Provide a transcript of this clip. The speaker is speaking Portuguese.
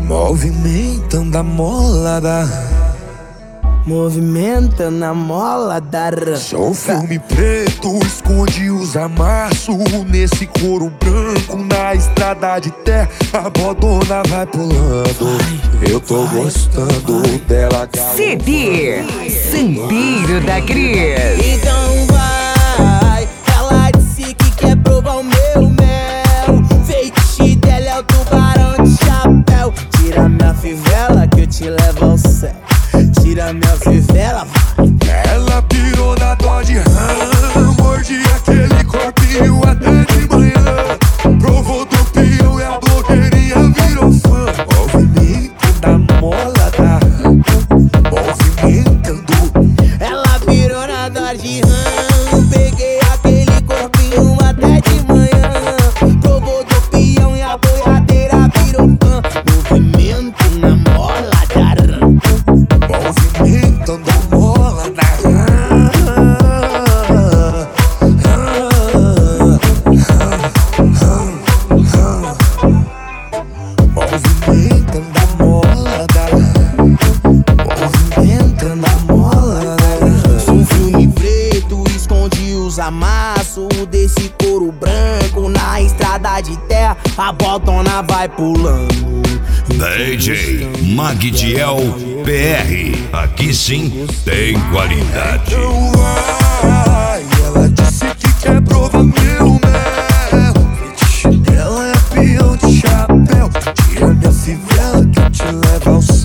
Movimentando a mola da Sou filme preto, esconde os amassos nesse couro branco, na estrada de terra, a bodona vai pulando. Eu tô gostando dela. CD Sandeiro da Cris. Então vai, ela disse que quer provar o meu mel. Feitiço dela é o tubarão de chapéu. Tira minha fivela que eu te levo ao céu. Tira minha fivela, vai. Ela pirou na Dodge Ram, morde aquele corpinho até de manhã. Provou do peão e a blogueirinha virou fã. Movimento da mola da movimentando. Ela pirou na Dodge Ram, peguei aquele corpinho até de manhã. Provou do peão e a boiadeira virou fã. Movimento na mola da Ram. Movimentando a mola da movimentando a mola da movimentando a mola da Sou um filme preto, esconde os amassos desse couro branco, na estrada de terra, a botona vai pulando. DJ Magdiel PR, aqui sim tem qualidade. Então vai, ela disse que quer provar meu mel. Feitiço dela é peão de chapéu. Tira minha fivela que eu te levo ao céu.